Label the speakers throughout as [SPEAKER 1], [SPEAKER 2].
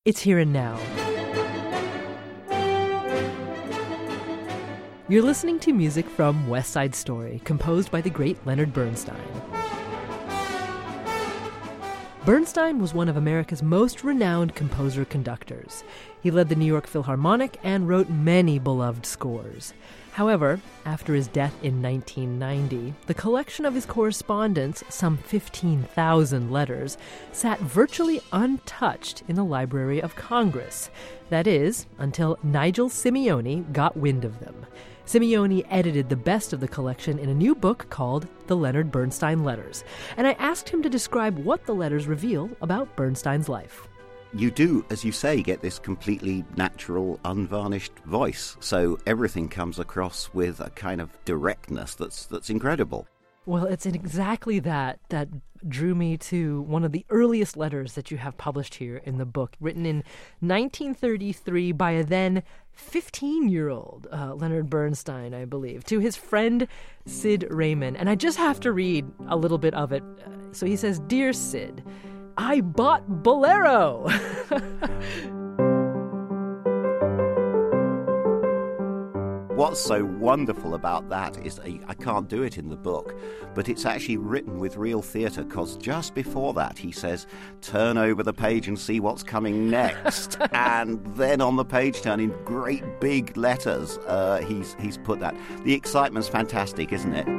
[SPEAKER 1] It's Here and Now. You're listening to music from West Side Story, composed by the great Leonard Bernstein. Bernstein was one of America's most renowned composer-conductors. He led the New York Philharmonic and wrote many beloved scores. However, after his death in 1990, the collection of his correspondence, some 15,000 letters, sat virtually untouched in the Library of Congress. That is, until Nigel Simeone got wind of them. Simeone edited the best of the collection in a new book called The Leonard Bernstein Letters, and I asked him to describe what the letters reveal about Bernstein's life.
[SPEAKER 2] You do, as you say, get this completely natural, unvarnished voice. So everything comes across with a kind of directness that's incredible.
[SPEAKER 1] Well, it's exactly that drew me to one of the earliest letters that you have published here in the book, written in 1933 by a then 15-year-old Leonard Bernstein, I believe, to his friend Sid Raymond. And I just have to read a little bit of it. So he says, "Dear Sid, I bought Bolero."
[SPEAKER 2] What's so wonderful about that is I can't do it in the book, but it's actually written with real theatre, because just before that he says, "Turn over the page and see what's coming next." And then on the page turn, in great big letters, he's put that. The excitement's fantastic, isn't it?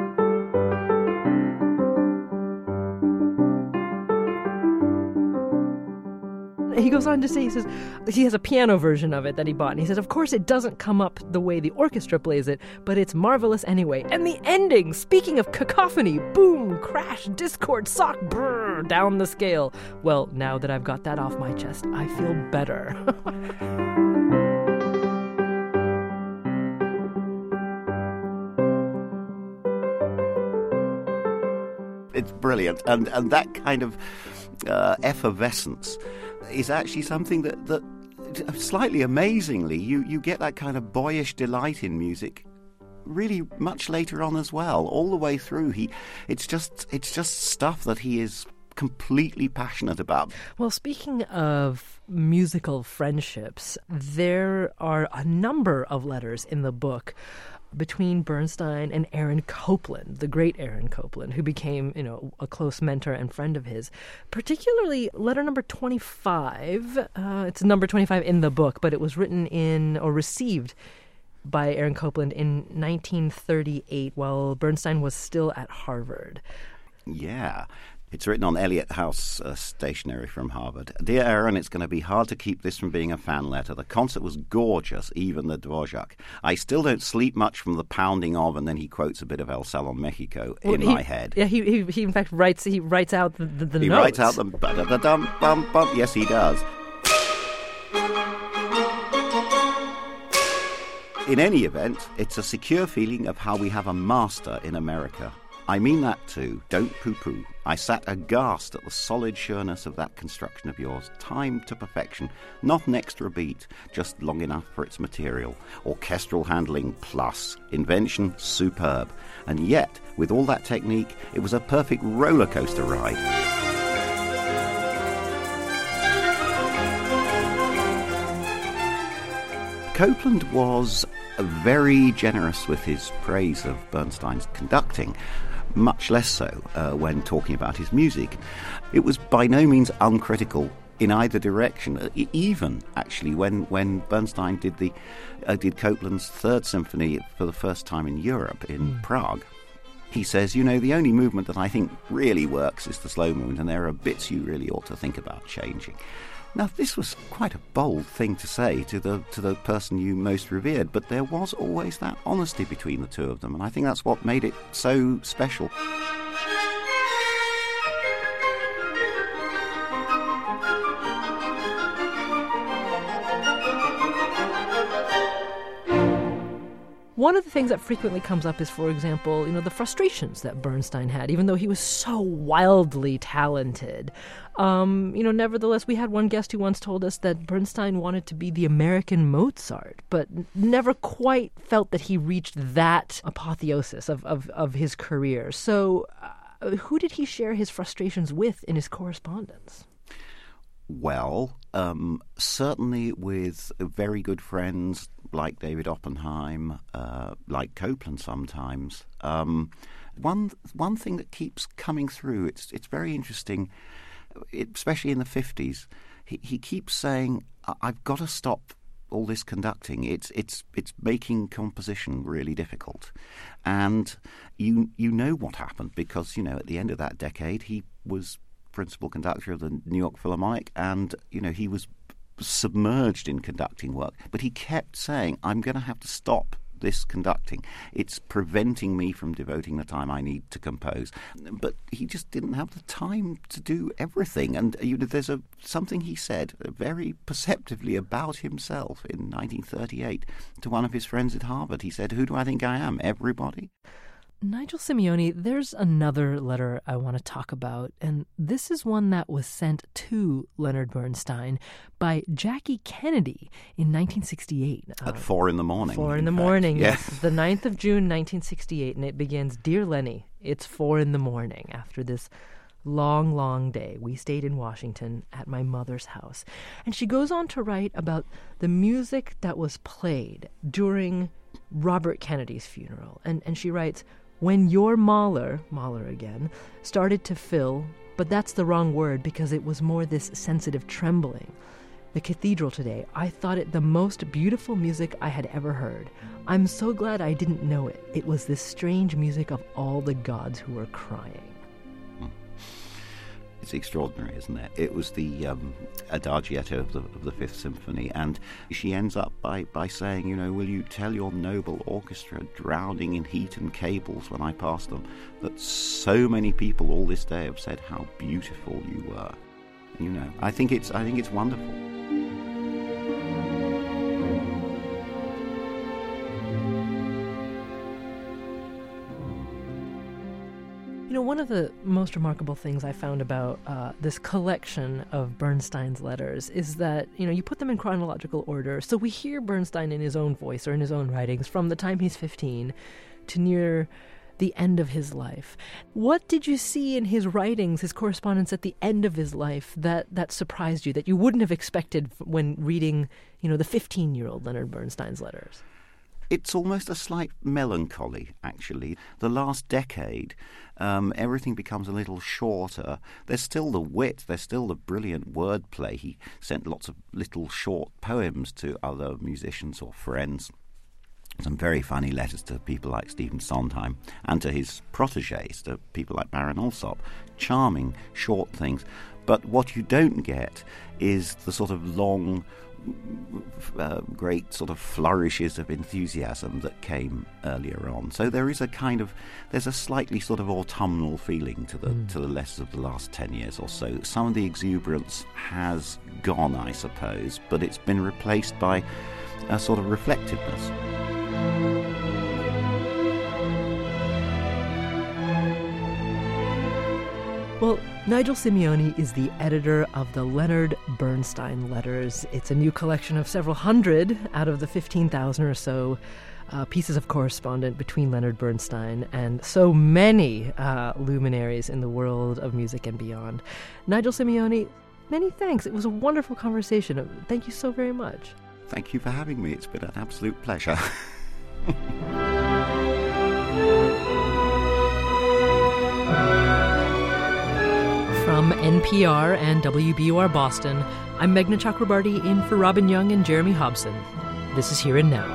[SPEAKER 1] He goes on to say, he says, he has a piano version of it that he bought, and he says, of course it doesn't come up the way the orchestra plays it, but it's marvelous anyway. And the ending, speaking of cacophony, boom, crash, discord, sock, brrr, down the scale. Well, now that I've got that off my chest, I feel better.
[SPEAKER 2] It's brilliant, and that kind of effervescence is actually something that slightly amazingly, you get that kind of boyish delight in music really much later on as well, all the way through. It's just stuff that he is completely passionate about.
[SPEAKER 1] Well, speaking of musical friendships, there are a number of letters in the book between Bernstein and Aaron Copland, the great Aaron Copland, who became, a close mentor and friend of his. Particularly letter number 25. It's number 25 in the book, but it was written in or received by Aaron Copland in 1938 while Bernstein was still at Harvard.
[SPEAKER 2] Yeah. It's written on Eliot House stationery from Harvard. "Dear Aaron, it's going to be hard to keep this from being a fan letter. The concert was gorgeous, even the Dvorak. I still don't sleep much from the pounding of," and then he quotes a bit of El Salón Mexico in my head.
[SPEAKER 1] Yeah, he in fact writes out the notes.
[SPEAKER 2] He writes out the ba-da-da-dum-bum-bum. Yes, he does. In any event, it's a secure feeling of how we have a master in America. I mean that too, don't poo-poo. I sat aghast at the solid sureness of that construction of yours, timed to perfection, not an extra beat, just long enough for its material. Orchestral handling plus, invention superb. And yet, with all that technique, it was a perfect roller coaster ride. Copland was very generous with his praise of Bernstein's conducting, much less so when talking about his music. It was by no means uncritical in either direction, even actually when Bernstein did Copland's Third Symphony for the first time in Europe, in Prague. He says, the only movement that I think really works is the slow movement, and there are bits you really ought to think about changing. Now, this was quite a bold thing to say to the person you most revered, but there was always that honesty between the two of them, and I think that's what made it so special.
[SPEAKER 1] One of the things that frequently comes up is, for example, the frustrations that Bernstein had, even though he was so wildly talented. Nevertheless, we had one guest who once told us that Bernstein wanted to be the American Mozart, but never quite felt that he reached that apotheosis of his career. So who did he share his frustrations with in his correspondence?
[SPEAKER 2] well. Certainly with very good friends like David Oppenheim, like Copland sometimes. One thing that keeps coming through, it's very interesting, especially in the 50s, he keeps saying, I've got to stop all this conducting. It's making composition really difficult. And you know what happened, because, at the end of that decade, he was principal conductor of the New York Philharmonic, and, he was submerged in conducting work. But he kept saying, I'm going to have to stop this conducting. It's preventing me from devoting the time I need to compose. But he just didn't have the time to do everything. And there's something he said very perceptively about himself in 1938 to one of his friends at Harvard. He said, "Who do I think I am? Everybody?"
[SPEAKER 1] Nigel Simeone, there's another letter I want to talk about, and this is one that was sent to Leonard Bernstein by Jackie Kennedy in 1968.
[SPEAKER 2] At 4 in the morning.
[SPEAKER 1] 4 in the morning, yes. The 9th of June, 1968, and it begins, "Dear Lenny, it's 4 in the morning. After this long, long day, we stayed in Washington at my mother's house." And she goes on to write about the music that was played during Robert Kennedy's funeral. And she writes, "When your Mahler again, started to fill, but that's the wrong word because it was more this sensitive trembling. The cathedral today, I thought it the most beautiful music I had ever heard. I'm so glad I didn't know it. It was this strange music of all the gods who were crying."
[SPEAKER 2] It's extraordinary, isn't it? It was the Adagietto of the Fifth Symphony, and she ends up by saying, "Will you tell your noble orchestra, drowning in heat and cables when I pass them, that so many people all this day have said how beautiful you were." I think it's wonderful.
[SPEAKER 1] One of the most remarkable things I found about this collection of Bernstein's letters is that, you put them in chronological order. So we hear Bernstein in his own voice or in his own writings from the time he's 15 to near the end of his life. What did you see in his writings, his correspondence at the end of his life that surprised you, that you wouldn't have expected when reading, the 15-year-old Leonard Bernstein's letters?
[SPEAKER 2] It's almost a slight melancholy, actually. The last decade, everything becomes a little shorter. There's still the wit, there's still the brilliant wordplay. He sent lots of little short poems to other musicians or friends. Some very funny letters to people like Stephen Sondheim and to his protégés, to people like Baron Alsop. Charming, short things. But what you don't get is the sort of long, great sort of flourishes of enthusiasm that came earlier on. So there's a slightly sort of autumnal feeling to the letters of the last 10 years or so. Some of the exuberance has gone, I suppose, but it's been replaced by a sort of reflectiveness.
[SPEAKER 1] Well, Nigel Simeone is the editor of the Leonard Bernstein Letters. It's a new collection of several hundred out of the 15,000 or so pieces of correspondence between Leonard Bernstein and so many luminaries in the world of music and beyond. Nigel Simeone, many thanks. It was a wonderful conversation. Thank you so very much.
[SPEAKER 2] Thank you for having me. It's been an absolute pleasure.
[SPEAKER 1] From NPR and WBUR Boston, I'm Meghna Chakrabarti in for Robin Young and Jeremy Hobson. This is Here and Now.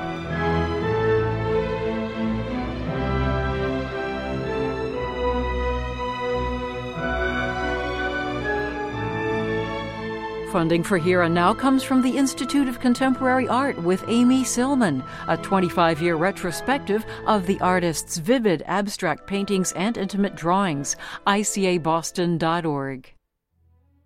[SPEAKER 3] Funding for Here and Now comes from the Institute of Contemporary Art with Amy Silman, a 25-year retrospective of the artist's vivid abstract paintings and intimate drawings. ICABoston.org.